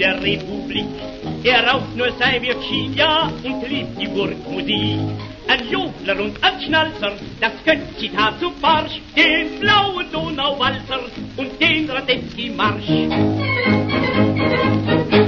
der Republik. Er raucht nur sein Virginia und liebt die Burgmusik. Ein Jodler und ein Schnalzer, das Götz-Zitat zu Barsch, den blauen Donauwalzer und den Radetzky-Marsch.